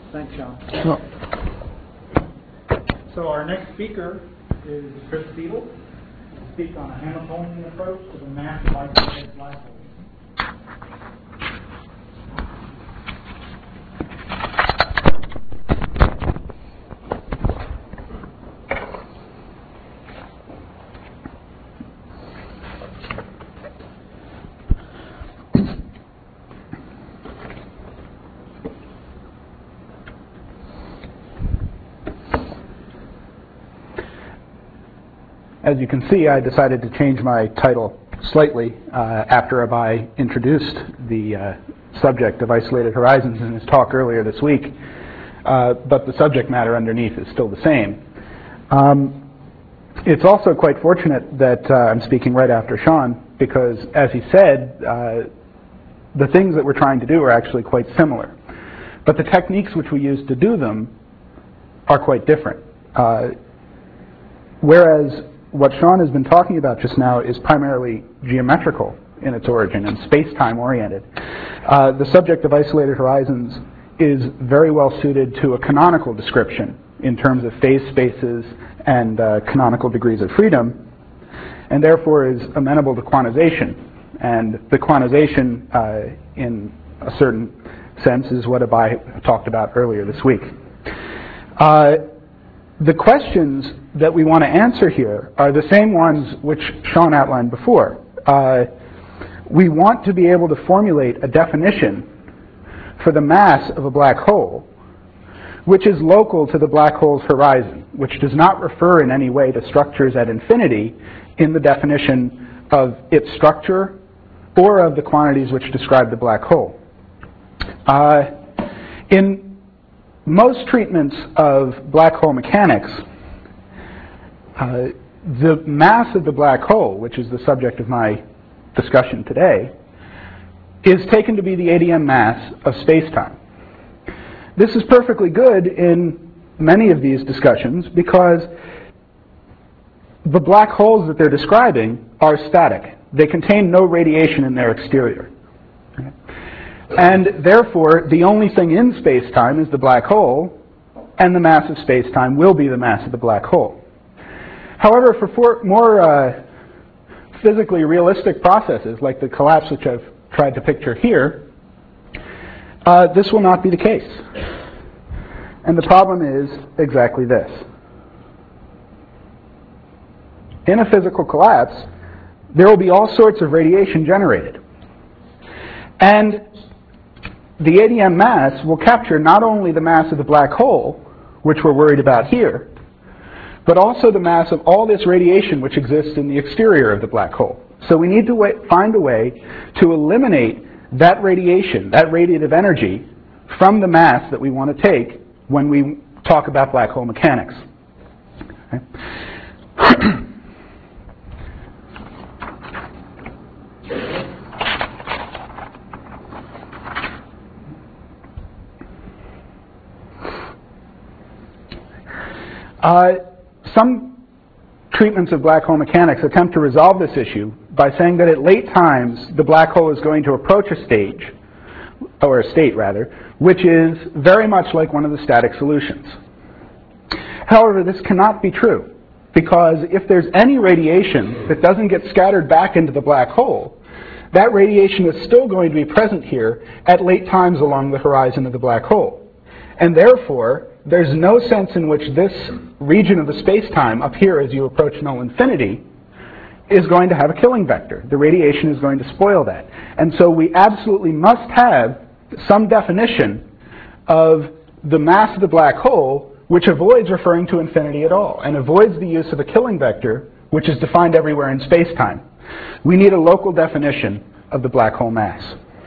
Thanks, Sean. Sure. So our next speaker is Chris Beadle. He'll speak on a Hamiltonian approach to the massive isolated black hole. As you can see, I decided to change my title slightly after I introduced the subject of isolated horizons in his talk earlier this week, but the subject matter underneath is still the same. It's also quite fortunate that I'm speaking right after Sean, because as he said, the things that we're trying to do are actually quite similar, but the techniques which we use to do them are quite different. Whereas what Sean has been talking about just now is primarily geometrical in its origin and space-time oriented. The subject of isolated horizons is very well suited to a canonical description in terms of phase spaces and canonical degrees of freedom, and therefore is amenable to quantization. And the quantization, in a certain sense, is what Abai talked about earlier this week. The questions that we want to answer here are the same ones which Sean outlined before. We want to be able to formulate a definition for the mass of a black hole, which is local to the black hole's horizon, which does not refer in any way to structures at infinity in the definition of its structure or of the quantities which describe the black hole. In most treatments of black hole mechanics, the mass of the black hole, which is the subject of my discussion today, is taken to be the ADM mass of space-time. This is perfectly good in many of these discussions because the black holes that they're describing are static. They contain no radiation in their exterior. And therefore, the only thing in space-time is the black hole, and the mass of space-time will be the mass of the black hole. However, for more physically realistic processes, like the collapse which I've tried to picture here, this will not be the case. And the problem is exactly this. In a physical collapse, there will be all sorts of radiation generated. And the ADM mass will capture not only the mass of the black hole, which we're worried about here, but also the mass of all this radiation which exists in the exterior of the black hole. So we need to find a way to eliminate that radiation, that radiative energy, from the mass that we want to take when we talk about black hole mechanics. Okay. Some treatments of black hole mechanics attempt to resolve this issue by saying that at late times the black hole is going to approach a state, which is very much like one of the static solutions. However, this cannot be true, because if there's any radiation that doesn't get scattered back into the black hole, that radiation is still going to be present here at late times along the horizon of the black hole. And therefore, there's no sense in which this region of the space-time up here as you approach null infinity is going to have a killing vector. The radiation is going to spoil that. And so we absolutely must have some definition of the mass of the black hole which avoids referring to infinity at all and avoids the use of a killing vector which is defined everywhere in space-time. We need a local definition of the black hole mass.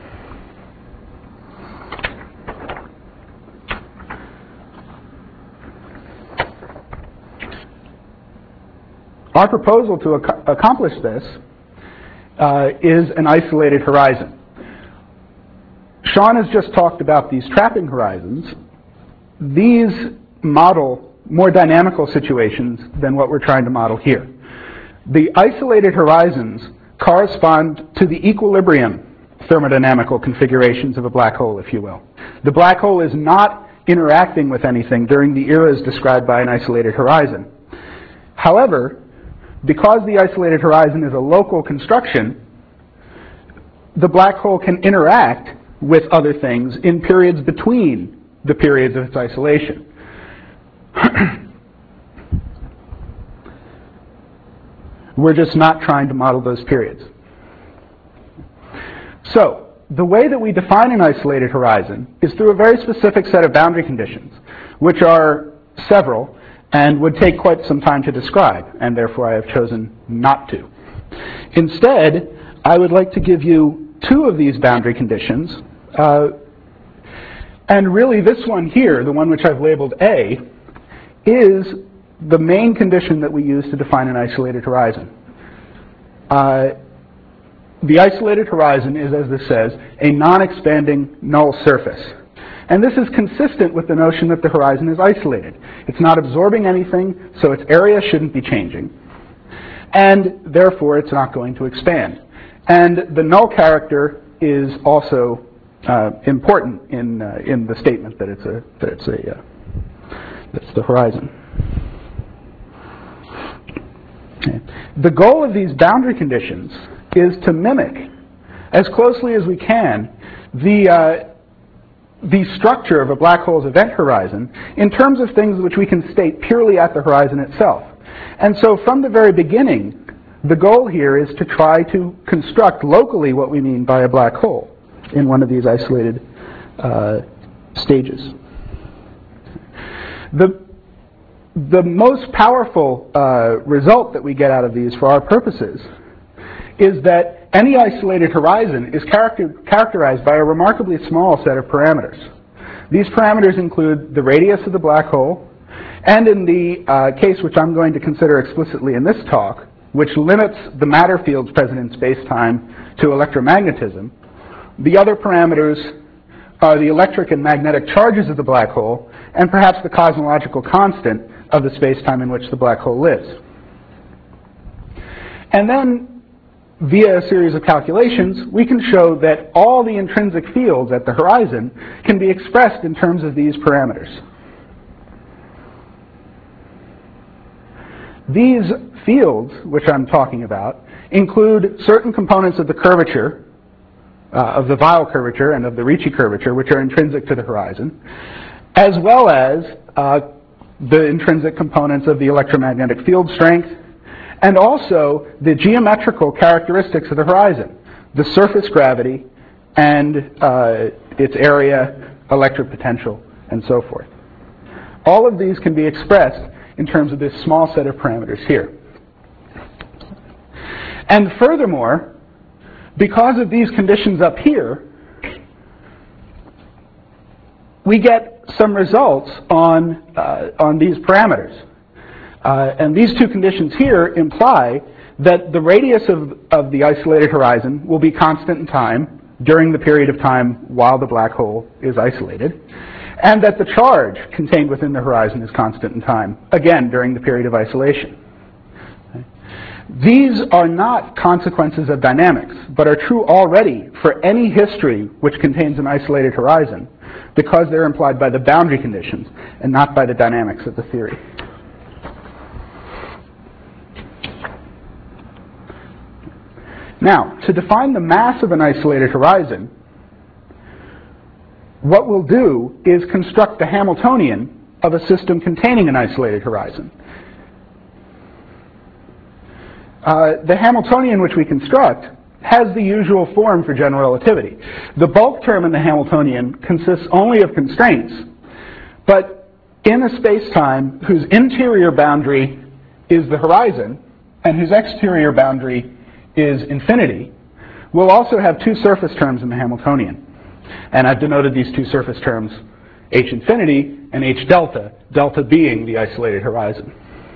Our proposal to accomplish this is an isolated horizon. Sean has just talked about these trapping horizons. These model more dynamical situations than what we're trying to model here. The isolated horizons correspond to the equilibrium thermodynamical configurations of a black hole, if you will. The black hole is not interacting with anything during the eras described by an isolated horizon. However, because the isolated horizon is a local construction, the black hole can interact with other things in periods between the periods of its isolation. We're just not trying to model those periods. So, the way that we define an isolated horizon is through a very specific set of boundary conditions, which are several and would take quite some time to describe, and therefore I have chosen not to. Instead, I would like to give you two of these boundary conditions, and really this one here, the one which I've labeled A, is the main condition that we use to define an isolated horizon. The isolated horizon is, as this says, a non-expanding null surface. And this is consistent with the notion that the horizon is isolated. It's not absorbing anything, so its area shouldn't be changing. And therefore, it's not going to expand. And the null character is also important in the statement that it's the horizon. Okay. The goal of these boundary conditions is to mimic, as closely as we can, the structure of a black hole's event horizon in terms of things which we can state purely at the horizon itself. And so from the very beginning, the goal here is to try to construct locally what we mean by a black hole in one of these isolated stages. The most powerful result that we get out of these for our purposes is that any isolated horizon is characterized by a remarkably small set of parameters. These parameters include the radius of the black hole, and in the case which I'm going to consider explicitly in this talk, which limits the matter fields present in space-time to electromagnetism, the other parameters are the electric and magnetic charges of the black hole, and perhaps the cosmological constant of the space-time in which the black hole lives. And then, via a series of calculations, we can show that all the intrinsic fields at the horizon can be expressed in terms of these parameters. These fields, which I'm talking about, include certain components of the curvature, of the Weyl curvature and of the Ricci curvature, which are intrinsic to the horizon, as well as the intrinsic components of the electromagnetic field strength, and also the geometrical characteristics of the horizon, the surface gravity and its area, electric potential, and so forth. All of these can be expressed in terms of this small set of parameters here. And furthermore, because of these conditions up here, we get some results on these parameters. And these two conditions here imply that the radius of the isolated horizon will be constant in time during the period of time while the black hole is isolated, and that the charge contained within the horizon is constant in time, again, during the period of isolation. These are not consequences of dynamics, but are true already for any history which contains an isolated horizon, because they're implied by the boundary conditions and not by the dynamics of the theory. Now, to define the mass of an isolated horizon, what we'll do is construct the Hamiltonian of a system containing an isolated horizon. The Hamiltonian which we construct has the usual form for general relativity. The bulk term in the Hamiltonian consists only of constraints, but in a space-time whose interior boundary is the horizon and whose exterior boundary is infinity, we'll also have two surface terms in the Hamiltonian. And I've denoted these two surface terms H infinity and H delta, delta being the isolated horizon.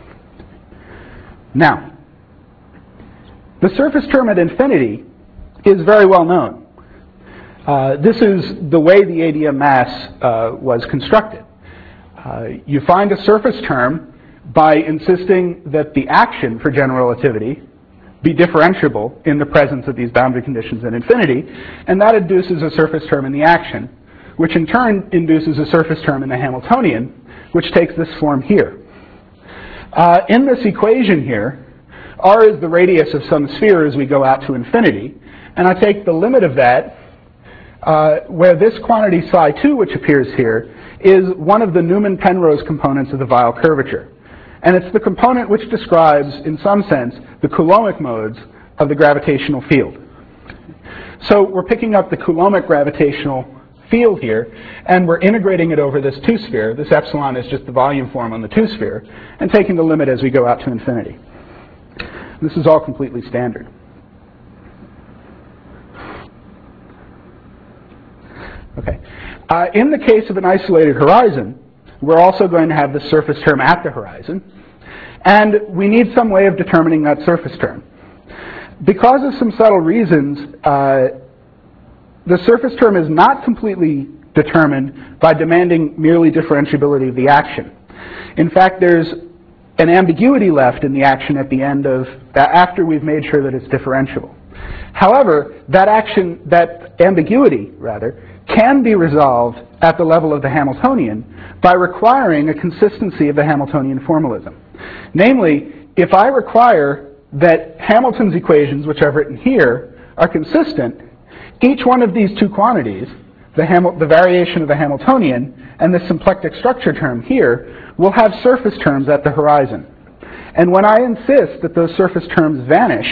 Now, the surface term at infinity is very well known. This is the way the ADM mass was constructed. You find a surface term by insisting that the action for general relativity be differentiable in the presence of these boundary conditions at infinity, and that induces a surface term in the action, which in turn induces a surface term in the Hamiltonian, which takes this form here. In this equation here, r is the radius of some sphere as we go out to infinity, and I take the limit of that where this quantity psi 2, which appears here, is one of the Newman-Penrose components of the Weyl curvature. And it's the component which describes, in some sense, the Coulombic modes of the gravitational field. So we're picking up the Coulombic gravitational field here, and we're integrating it over this 2-sphere. This epsilon is just the volume form on the 2-sphere, and taking the limit as we go out to infinity. This is all completely standard. Okay. In the case of an isolated horizon, we're also going to have the surface term at the horizon, and we need some way of determining that surface term. Because of some subtle reasons, the surface term is not completely determined by demanding merely differentiability of the action. In fact, there's an ambiguity left in the action at the end of after we've made sure that it's differentiable. However, that ambiguity can be resolved at the level of the Hamiltonian by requiring a consistency of the Hamiltonian formalism. Namely, if I require that Hamilton's equations, which I've written here, are consistent, each one of these two quantities, the variation of the Hamiltonian and the symplectic structure term here, will have surface terms at the horizon. And when I insist that those surface terms vanish,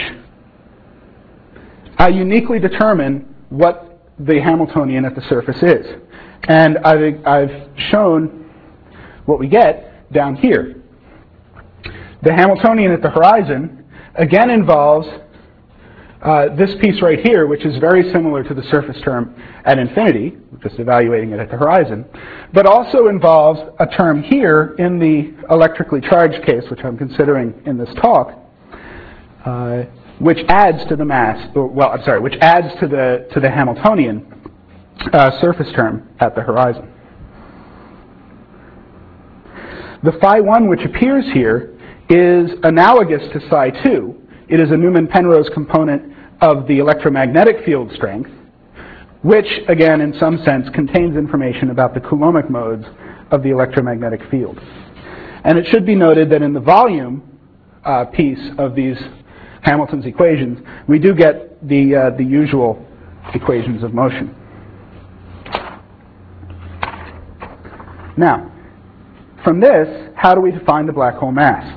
I uniquely determine what the Hamiltonian at the surface is. And I've shown what we get down here. The Hamiltonian at the horizon again involves this piece right here, which is very similar to the surface term at infinity, just evaluating it at the horizon, but also involves a term here in the electrically charged case, which I'm considering in this talk, which adds to the mass, which adds to the Hamiltonian surface term at the horizon. The phi 1, which appears here, is analogous to psi 2. It is a Newman-Penrose component of the electromagnetic field strength, which, again, in some sense, contains information about the Coulombic modes of the electromagnetic field. And it should be noted that in the volume piece of these Hamilton's equations, we do get the usual equations of motion. Now, from this, how do we define the black hole mass?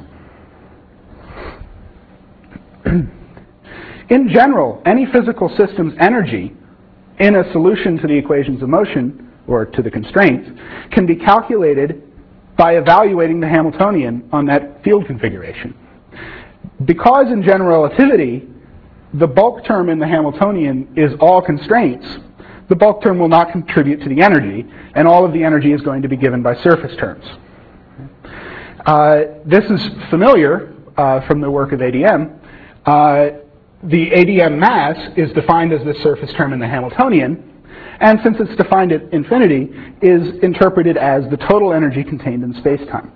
In general, any physical system's energy in a solution to the equations of motion, or to the constraints, can be calculated by evaluating the Hamiltonian on that field configuration. Because in general relativity, the bulk term in the Hamiltonian is all constraints, the bulk term will not contribute to the energy, and all of the energy is going to be given by surface terms. This is familiar from the work of ADM. The ADM mass is defined as the surface term in the Hamiltonian, and since it's defined at infinity, is interpreted as the total energy contained in space-time.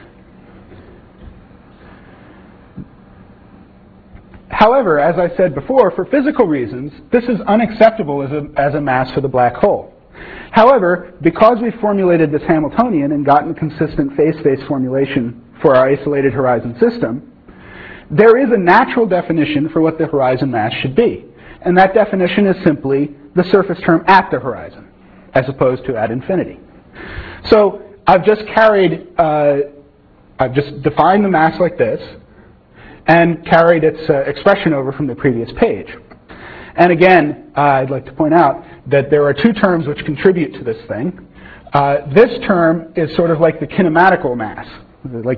However, as I said before, for physical reasons, this is unacceptable as a mass for the black hole. However, because we've formulated this Hamiltonian and gotten consistent phase-space formulation for our isolated horizon system, there is a natural definition for what the horizon mass should be. And that definition is simply the surface term at the horizon, as opposed to at infinity. So I've just defined the mass like this, and carried its expression over from the previous page. And again, I'd like to point out that there are two terms which contribute to this thing. This term is sort of like the kinematical mass, like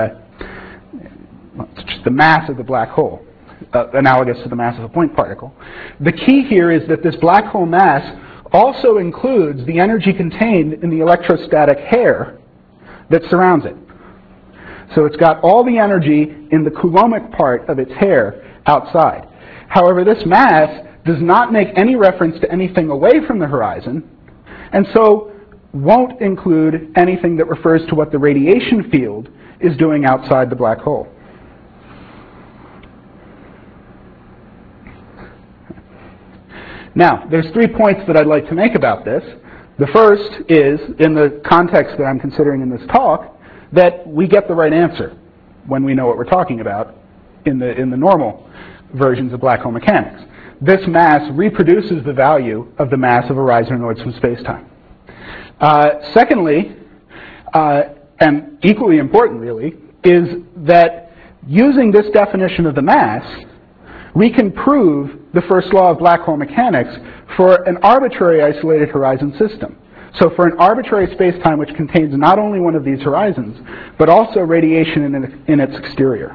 it's just the mass of the black hole, analogous to the mass of a point particle. The key here is that this black hole mass also includes the energy contained in the electrostatic hair that surrounds it. So it's got all the energy in the Coulombic part of its hair outside. However, this mass does not make any reference to anything away from the horizon, and so won't include anything that refers to what the radiation field is doing outside the black hole. Now, there's 3 points that I'd like to make about this. The first is, in the context that I'm considering in this talk, that we get the right answer when we know what we're talking about in the normal versions of black hole mechanics. This mass reproduces the value of the mass of a Reisner-Nordstrom spacetime. Secondly, and equally important really, is that using this definition of the mass, we can prove the first law of black hole mechanics for an arbitrary isolated horizon system. So for an arbitrary spacetime which contains not only one of these horizons, but also radiation in its exterior.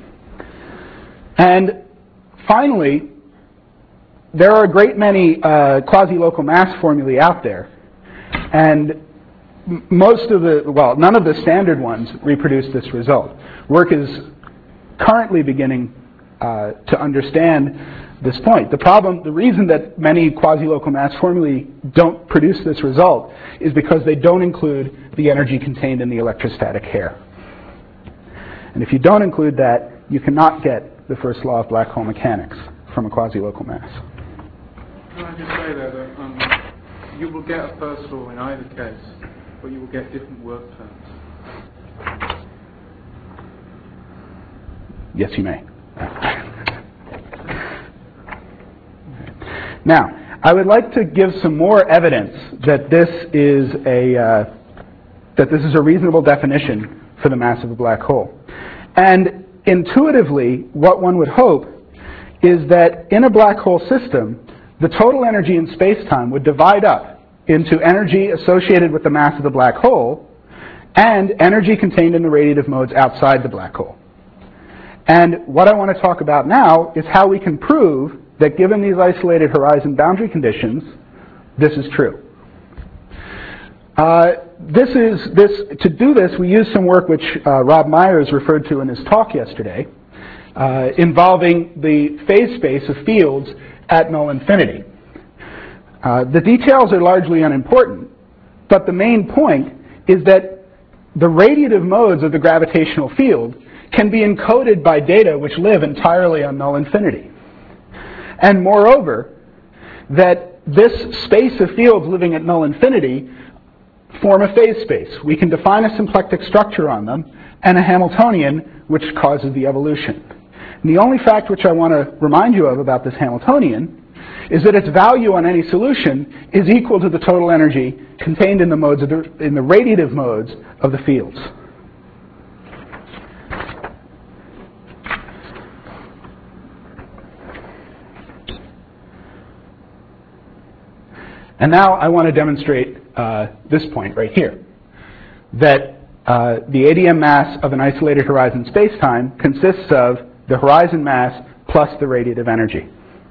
And finally, there are a great many quasi-local mass formulae out there. And most of the, well, none of the standard ones reproduce this result. Work is currently beginning to understand this point. The reason that many quasi-local mass formulae don't produce this result is because they don't include the energy contained in the electrostatic hair. And if you don't include that, you cannot get the first law of black hole mechanics from a quasi-local mass. Can I just say there that you will get a first law in either case, but you will get different work terms. Yes, you may. Now, I would like to give some more evidence that this is a reasonable definition for the mass of a black hole. And intuitively, what one would hope is that in a black hole system, the total energy in space-time would divide up into energy associated with the mass of the black hole and energy contained in the radiative modes outside the black hole. And what I want to talk about now is how we can prove that given these isolated horizon boundary conditions, this is true. To do this, we use some work which Rob Myers referred to in his talk yesterday, involving the phase space of fields at null infinity. The details are largely unimportant, but the main point is that the radiative modes of the gravitational field can be encoded by data which live entirely on null infinity. And moreover, that this space of fields living at null infinity form a phase space. We can define a symplectic structure on them and a Hamiltonian which causes the evolution. And the only fact which I want to remind you of about this Hamiltonian is that its value on any solution is equal to the total energy contained in the modes of in the radiative modes of the fields. And now I want to demonstrate this point right here, that the ADM mass of an isolated horizon spacetime consists of the horizon mass plus the radiative energy.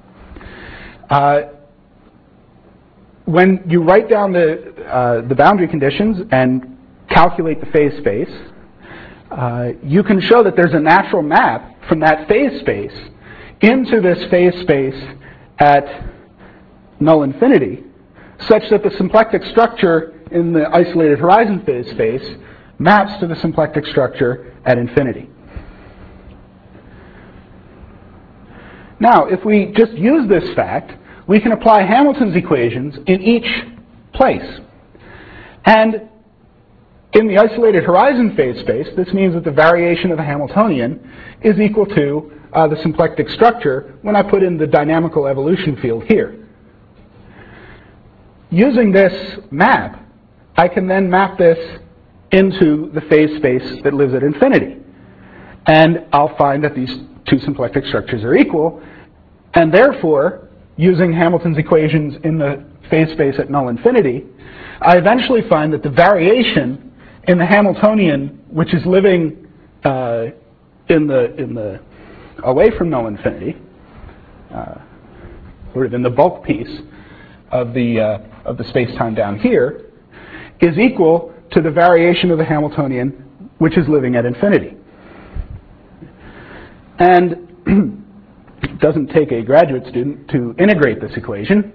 When you write down the boundary conditions and calculate the phase space, you can show that there's a natural map from that phase space into this phase space at null infinity, such that the symplectic structure in the isolated horizon phase space maps to the symplectic structure at infinity. Now, if we just use this fact, we can apply Hamilton's equations in each place. And in the isolated horizon phase space, this means that the variation of the Hamiltonian is equal to the symplectic structure when I put in the dynamical evolution field here. Using this map, I can then map this into the phase space that lives at infinity. And I'll find that these two symplectic structures are equal, and therefore, using Hamilton's equations in the phase space at null infinity, I eventually find that the variation in the Hamiltonian, which is living away from null infinity, sort of in the bulk piece of the space-time down here, is equal to the variation of the Hamiltonian, which is living at infinity. And it doesn't take a graduate student to integrate this equation.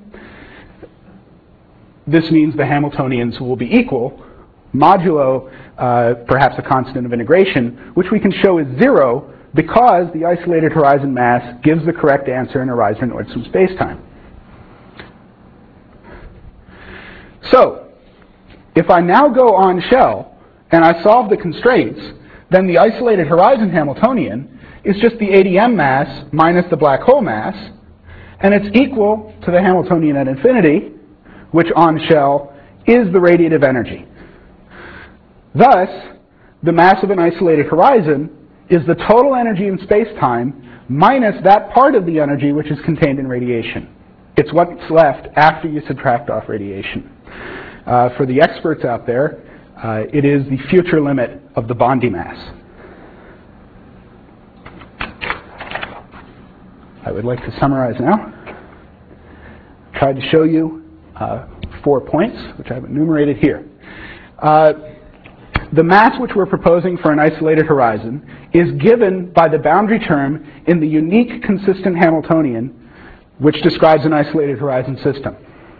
This means the Hamiltonians will be equal, modulo perhaps a constant of integration, which we can show is 0 because the isolated horizon mass gives the correct answer in a Reisner-Nordstrom spacetime. So, If I now go on shell and I solve the constraints, then the isolated horizon Hamiltonian is just the ADM mass minus the black hole mass, and it's equal to the Hamiltonian at infinity, which on shell is the radiative energy. Thus, the mass of an isolated horizon is the total energy in space-time minus that part of the energy which is contained in radiation. It's what's left after you subtract off radiation. For the experts out there, it is the future limit of the Bondi mass. I would like to summarize now. I tried to show you 4 points, which I've enumerated here. The mass which we're proposing for an isolated horizon is given by the boundary term in the unique consistent Hamiltonian which describes an isolated horizon system.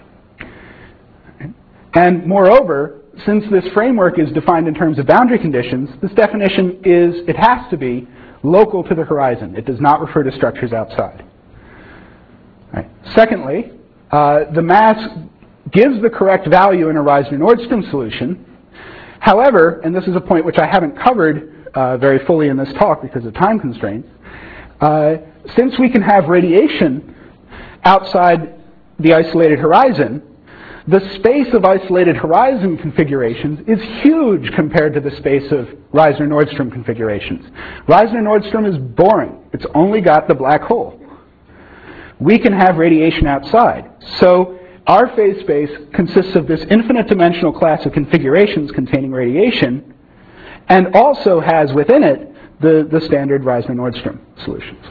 And moreover, since this framework is defined in terms of boundary conditions, this definition it has to be local to the horizon. It does not refer to structures outside. Right. Secondly, the mass gives the correct value in a Reisner-Nordstrom solution. However, and this is a point which I haven't covered very fully in this talk because of time constraints, since we can have radiation outside the isolated horizon, the space of isolated horizon configurations is huge compared to the space of Reisner-Nordstrom configurations. Reisner-Nordstrom is boring. It's only got the black hole. We can have radiation outside. So our phase space consists of this infinite dimensional class of configurations containing radiation, and also has within it the standard Reisner-Nordstrom solutions.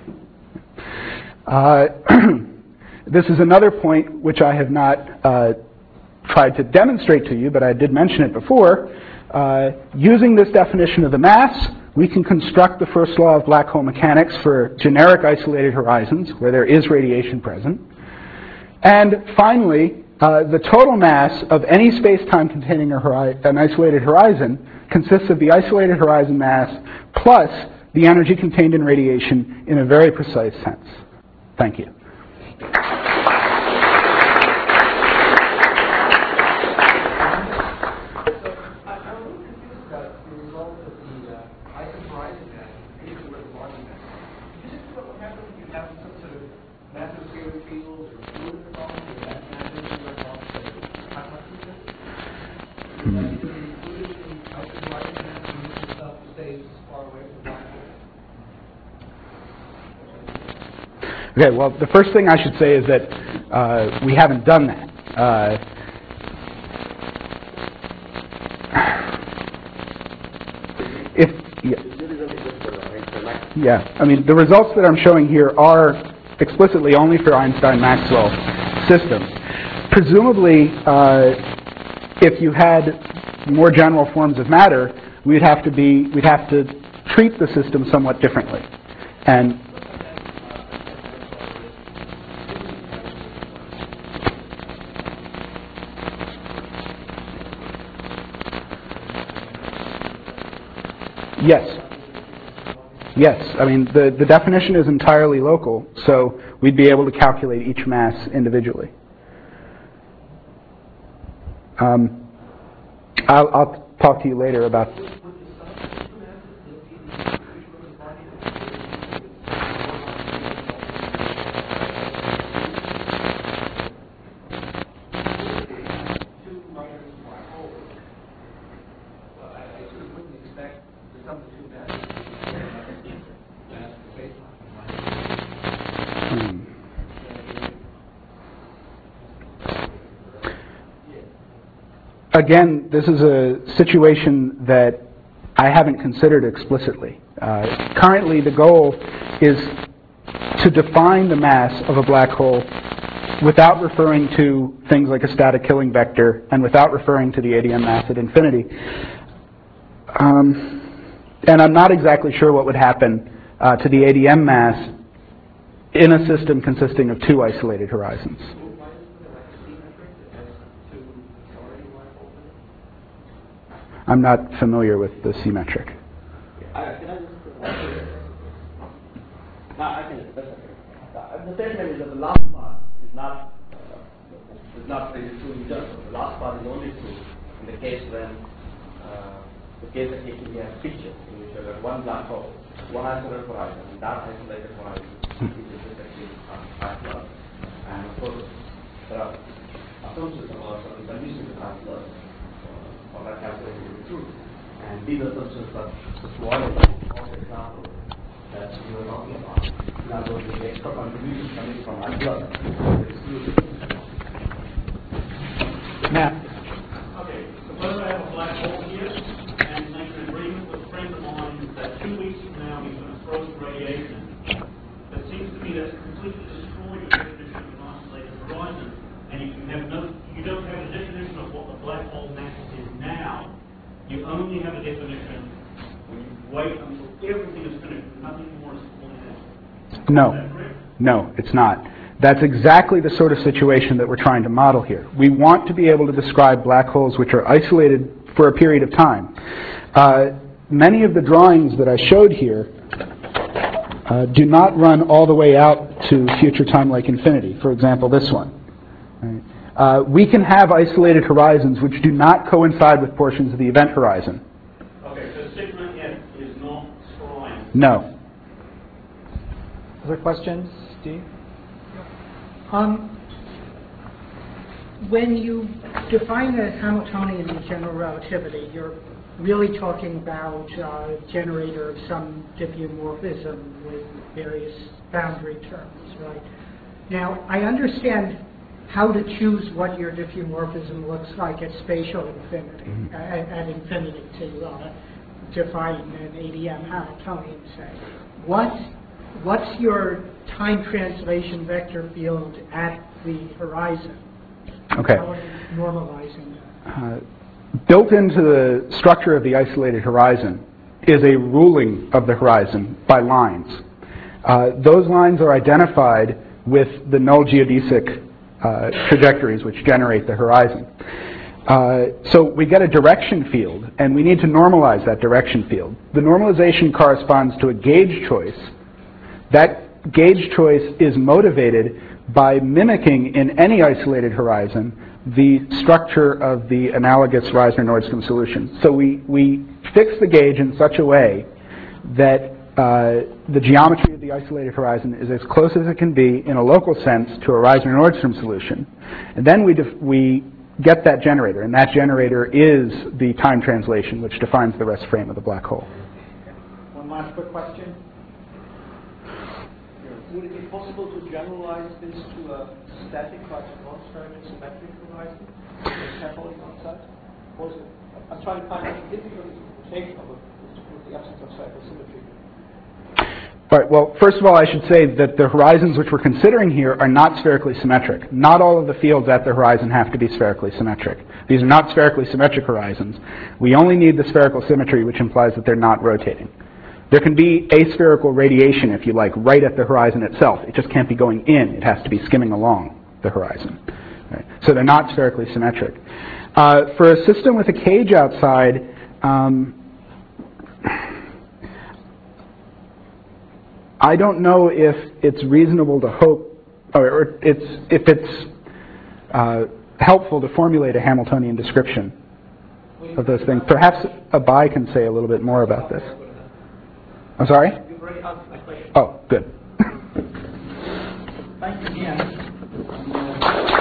This is another point which I have not tried to demonstrate to you, but I did mention it before. Using this definition of the mass, we can construct the first law of black hole mechanics for generic isolated horizons where there is radiation present. And finally, the total mass of any space-time containing an isolated horizon consists of the isolated horizon mass plus the energy contained in radiation in a very precise sense. Thank you. Okay, well, the first thing I should say is that we haven't done that. I mean, the results that I'm showing here are explicitly only for Einstein-Maxwell systems. Presumably, if you had more general forms of matter, we'd have to treat the system somewhat differently. And Yes. I mean, the definition is entirely local, so we'd be able to calculate each mass individually. I'll talk to you later about... Again, this is a situation that I haven't considered explicitly. Currently, the goal is to define the mass of a black hole without referring to things like a static killing vector and without referring to the ADM mass at infinity. And I'm not exactly sure what would happen to the ADM mass in a system consisting of two isolated horizons. I'm not familiar with the C metric. The statement is that the last part is not really true in general. The last part is only true in the case when the case that we have picture in which there are one black hole, one isolated horizon, and that isolated horizon is effectively high plus. And of course, there are assumptions about certain conditions of high plus for that calculation to be true. And these assumptions are swallowed of the example that we were talking about. In other words, the extra contributions coming from high plus are excluded. Matt. Okay, suppose I have a black hole here and make an agreement with a friend of mine that 2 weeks from now he's going to throw some radiation. That seems to me that's completely destroyed your definition of an isolated horizon, and you don't have a definition of what the black hole mass is now. You only have a definition when you wait until everything is finished, nothing more is pointed out. No. Is that correct? No, it's not. That's exactly the sort of situation that we're trying to model here. We want to be able to describe black holes which are isolated for a period of time. Many of the drawings that I showed here do not run all the way out to future time like infinity. For example, this one. Right? We can have isolated horizons which do not coincide with portions of the event horizon. Okay, so sigma f is not scrying. No. Other questions, Steve? When you define the Hamiltonian in general relativity, you're really talking about a generator of some diffeomorphism with various boundary terms, right? Now, I understand how to choose what your diffeomorphism looks like at spatial infinity, at infinity to define an ADM Hamiltonian, say. What's your time translation vector field at the horizon? Okay. How are you normalizing that? Built into the structure of the isolated horizon is a ruling of the horizon by lines. Those lines are identified with the null geodesic trajectories which generate the horizon. So we get a direction field, and we need to normalize that direction field. The normalization corresponds to a gauge choice. That gauge choice is motivated by mimicking in any isolated horizon the structure of the analogous Reisner-Nordstrom solution. So we fix the gauge in such a way that the geometry of the isolated horizon is as close as it can be in a local sense to a Reisner-Nordstrom solution. And then we get that generator, and that generator is the time translation which defines the rest frame of the black hole. One last quick question. Would it be possible to generalize this to a static, like non-spherical symmetric horizon, with scaffolding outside? Or is it, I'm trying to find the difficulty to take of the absence of spherical symmetry. Right, well, first of all, I should say that the horizons which we're considering here are not spherically symmetric. Not all of the fields at the horizon have to be spherically symmetric. These are not spherically symmetric horizons. We only need the spherical symmetry, which implies that they're not rotating. There can be aspherical radiation, if you like, right at the horizon itself. It just can't be going in. It has to be skimming along the horizon. Right? So they're not spherically symmetric. For a system with a cage outside, I don't know if it's reasonable to hope, or if it's helpful to formulate a Hamiltonian description of those things. Perhaps Abai can say a little bit more about this. I'm sorry? You've already answered my question. Oh, good. Thanks again.